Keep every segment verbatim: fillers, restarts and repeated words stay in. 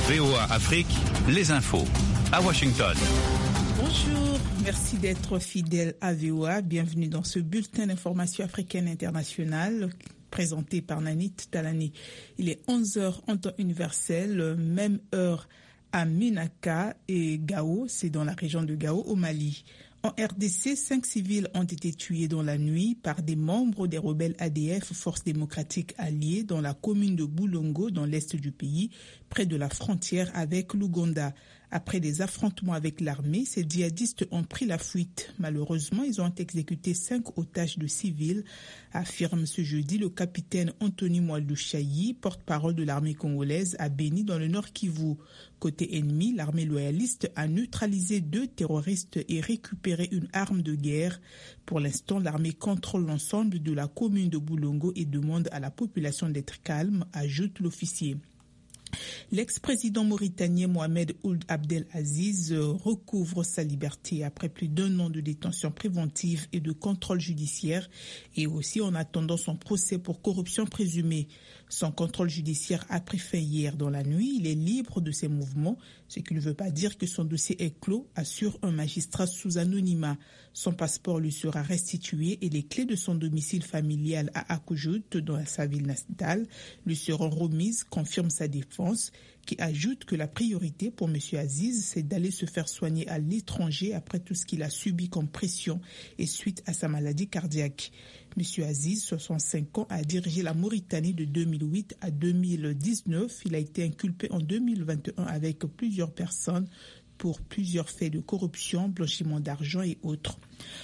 V O A Afrique, les infos. À Washington. Bonjour, merci d'être fidèle à V O A. Bienvenue dans ce bulletin d'information africaine internationale présenté par Nanit Talani. Il est onze heures en temps universel, même heure à Menaka et Gao, c'est dans la région de Gao au Mali. En R D C, cinq civils ont été tués dans la nuit par des membres des rebelles A D F, Forces démocratiques alliées, dans la commune de Boulongo, dans l'est du pays, près de la frontière avec l'Ouganda. Après des affrontements avec l'armée, ces djihadistes ont pris la fuite. Malheureusement, ils ont exécuté cinq otages de civils, affirme ce jeudi le capitaine Anthony Mwaluchayi, porte-parole de l'armée congolaise à Beni, dans le Nord Kivu. Côté ennemi, l'armée loyaliste a neutralisé deux terroristes et récupéré une arme de guerre. Pour l'instant, l'armée contrôle l'ensemble de la commune de Boulongo et demande à la population d'être calme, ajoute l'officier. L'ex-président mauritanien Mohamed Ould Abdel Aziz recouvre sa liberté après plus d'un an de détention préventive et de contrôle judiciaire et aussi en attendant son procès pour corruption présumée. Son contrôle judiciaire a pris fin hier dans la nuit. Il est libre de ses mouvements, ce qui ne veut pas dire que son dossier est clos, assure un magistrat sous anonymat. Son passeport lui sera restitué et les clés de son domicile familial à Akoujout, dans sa ville natale, lui seront remises, confirme sa défense, qui ajoute que la priorité pour M. Aziz, c'est d'aller se faire soigner à l'étranger après tout ce qu'il a subi comme pression et suite à sa maladie cardiaque. M. Aziz, soixante-cinq ans, a dirigé la Mauritanie de deux mille huit à deux mille dix-neuf. Il a été inculpé en deux mille vingt et un avec plusieurs personnes pour plusieurs faits de corruption, blanchiment d'argent et autres.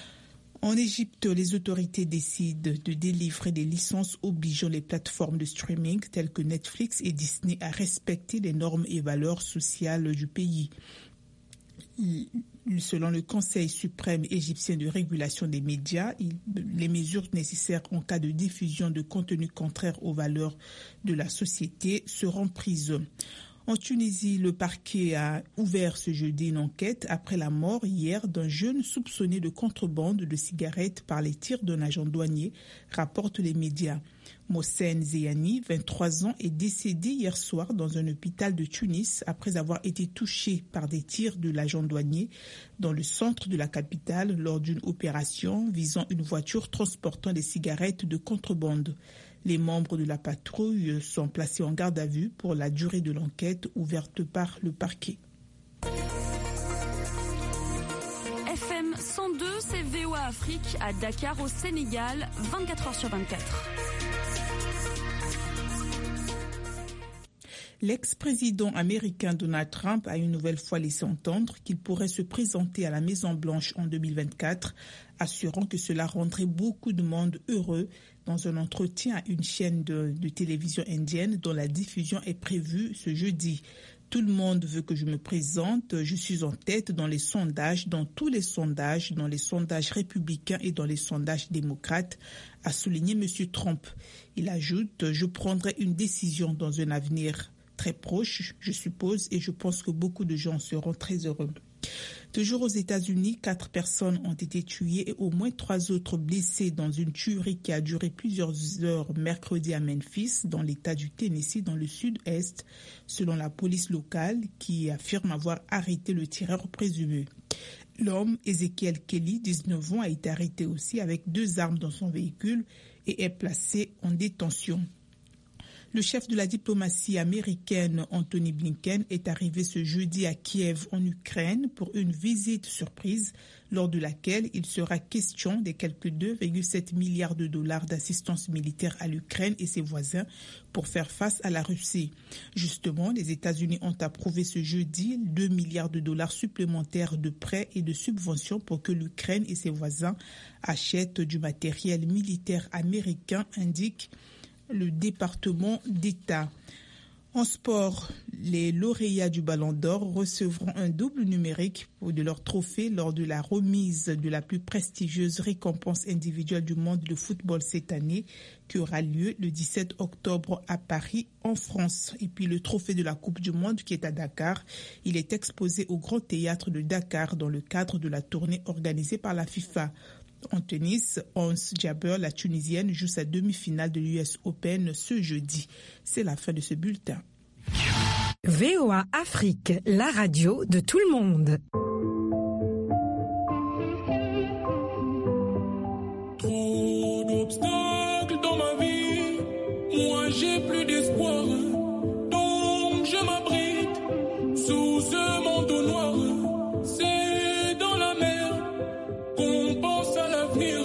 En Égypte, les autorités décident de délivrer des licences obligeant les plateformes de streaming telles que Netflix et Disney à respecter les normes et valeurs sociales du pays. Selon le Conseil suprême égyptien de régulation des médias, il, les mesures nécessaires en cas de diffusion de contenu contraire aux valeurs de la société seront prises. En Tunisie, le parquet a ouvert ce jeudi une enquête après la mort hier d'un jeune soupçonné de contrebande de cigarettes par les tirs d'un agent douanier, rapportent les médias. Mohsen Zeyani, vingt-trois ans, est décédé hier soir dans un hôpital de Tunis après avoir été touché par des tirs de l'agent douanier dans le centre de la capitale lors d'une opération visant une voiture transportant des cigarettes de contrebande. Les membres de la patrouille sont placés en garde à vue pour la durée de l'enquête ouverte par le parquet. F M cent deux, c'est V O A Afrique à Dakar au Sénégal, vingt-quatre heures sur vingt-quatre. L'ex-président américain Donald Trump a une nouvelle fois laissé entendre qu'il pourrait se présenter à la Maison-Blanche en deux mille vingt-quatre, assurant que cela rendrait beaucoup de monde heureux dans un entretien à une chaîne de, de télévision indienne dont la diffusion est prévue ce jeudi. Tout le monde veut que je me présente, je suis en tête dans les sondages, dans tous les sondages, dans les sondages républicains et dans les sondages démocrates, a souligné M. Trump. Il ajoute, je prendrai une décision dans un avenir très proche, je suppose, et je pense que beaucoup de gens seront très heureux. Toujours aux États-Unis, quatre personnes ont été tuées et au moins trois autres blessées dans une tuerie qui a duré plusieurs heures mercredi à Memphis, dans l'État du Tennessee, dans le sud-est, selon la police locale qui affirme avoir arrêté le tireur présumé. L'homme, Ezekiel Kelly, dix-neuf ans, a été arrêté aussi avec deux armes dans son véhicule et est placé en détention. Le chef de la diplomatie américaine, Anthony Blinken, est arrivé ce jeudi à Kiev, en Ukraine, pour une visite surprise, lors de laquelle il sera question des quelques deux virgule sept milliards de dollars d'assistance militaire à l'Ukraine et ses voisins pour faire face à la Russie. Justement, les États-Unis ont approuvé ce jeudi deux milliards de dollars supplémentaires de prêts et de subventions pour que l'Ukraine et ses voisins achètent du matériel militaire américain, indique le département d'État. En sport, les lauréats du Ballon d'Or recevront un double numérique de leur trophée lors de la remise de la plus prestigieuse récompense individuelle du monde de football cette année, qui aura lieu le dix-sept octobre à Paris, en France. Et puis le trophée de la Coupe du Monde qui est à Dakar, il est exposé au Grand Théâtre de Dakar dans le cadre de la tournée organisée par la FIFA. En tennis, Ons Jabeur, la Tunisienne, joue sa demi-finale de l'U S Open ce jeudi. C'est la fin de ce bulletin. V O A Afrique, la radio de tout le monde. Trop d'obstacles dans ma vie, moi j'ai plus d'espoir, donc je m'abrite sous ce manteau noir. C'est dans la mer qu'on pense à l'avenir,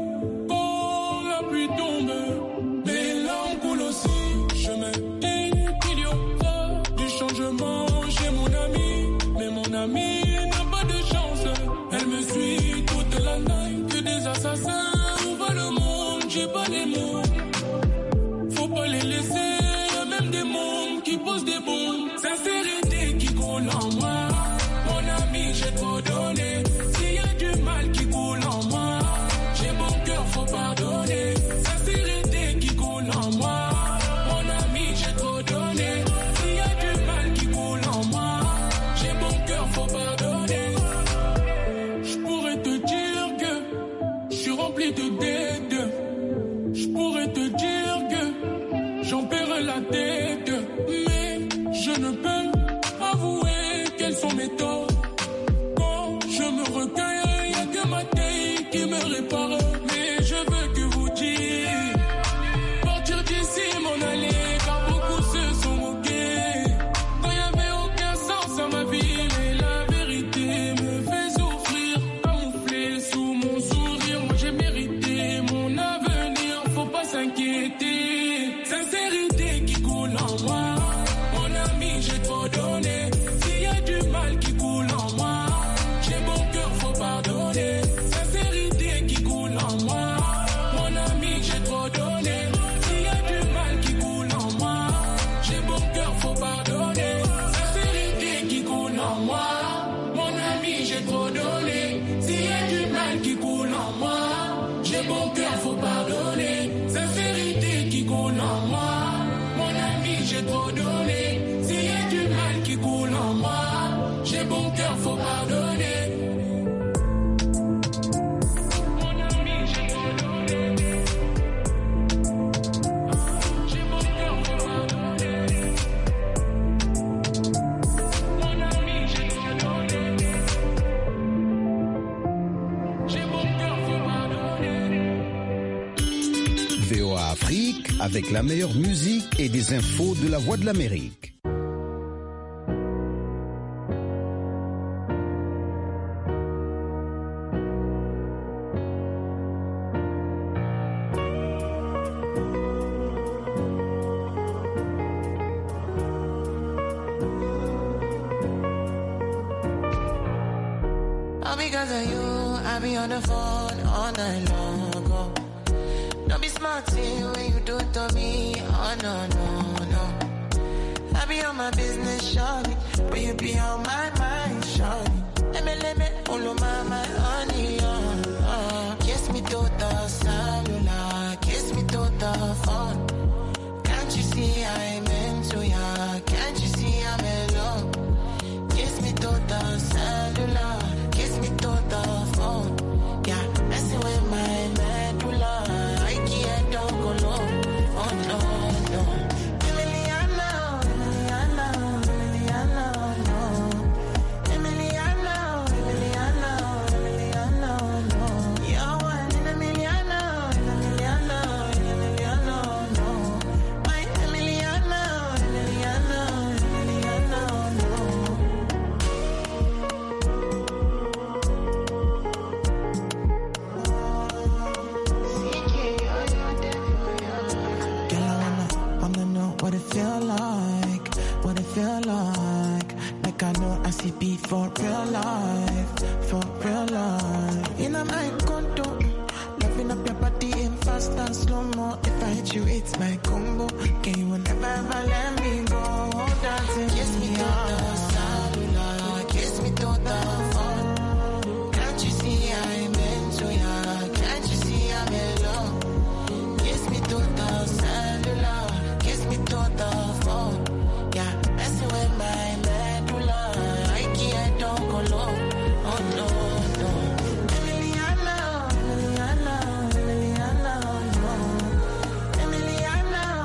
quand la pluie tombe, mais l'âme coule aussi. Je mets des millions du changement chez mon ami, mais mon ami n'a pas de chance. Elle me suit toute la nuit, que des assassins. J'ai pas les mots, faut pas les laisser. Y'a même des mondes qui posent des bombes. Sincérité qui coule en moi. Mon ami, j'ai trop donné. S'il y a du mal qui coule en moi, j'ai bon cœur, faut pardonner. Sincérité qui coule en moi. Mon ami, j'ai trop donné. S'il y a du mal qui coule en moi, j'ai bon cœur, faut pardonner. Je pourrais te dire que je suis rempli de dettes. Je pourrais te dire que j'en paierai la tête, mais je ne peux avouer quels sont mes torts. Quand je me recueille, y'a que ma taille qui me répare. Mais je veux que vous dites, partir d'ici, m'en aller, car beaucoup se sont moqués. Quand y'avait aucun sens à ma vie, mais la vérité me fait souffrir, camouflé sous mon sourire. Moi j'ai mérité mon avenir, faut pas s'inquiéter. Sincérité qui coule en moi. Mon ami, j'ai trop donné. S'il y a du mal qui coule en moi, j'ai bon cœur, faut pardonner. Sincérité qui coule en moi. Mon ami, j'ai trop donné. S'il y a du mal qui coule en moi, j'ai bon cœur, faut pardonner. Sincérité qui coule en moi. Mon ami, j'ai trop donné. S'il y a du mal qui coule en moi, j'ai bon cœur, faut pardonner. Sincérité qui coule en moi. Mon ami, j'ai trop donné. S'il y a du mal qui coule en moi, j'ai bon cœur, faut pardonner. Mon ami, j'ai trop donné. J'ai bon cœur, faut pardonner. Mon ami, j'ai trop donné. J'ai bon cœur, faut pardonner. V O A Afrique, avec la meilleure musique et des infos de la Voix de l'Amérique. All because of you, I be on the phone all night long. Oh. Don't be smart when you do it to me. Oh no, no, no. I be on my business, shawty, but you be on my mind, shawty. Let me, let me, all of my, my honey, oh, oh. Kiss me to the cellular, kiss me to the phone. Can't you see I'm into ya? Can't you see I'm in love? Kiss me to the cellular, kiss me to the phone. Yeah, messing with my medulla. I can't don't go low. Oh no, no. Emiliano, Emiliano, Emiliano, no. Emiliano, Emiliano, Emiliano, no. You're one in a Emiliano, Emiliano, Emiliano, no. My Emiliano, Emiliano, Emiliano, no. Girl, I wanna, wanna know what it feel like, what it feel like. Like I know I see beat for real life, for real life. In a my condo, loving up your body in fast and slow mo. If I hit you, it's my combo. Can you never ever let me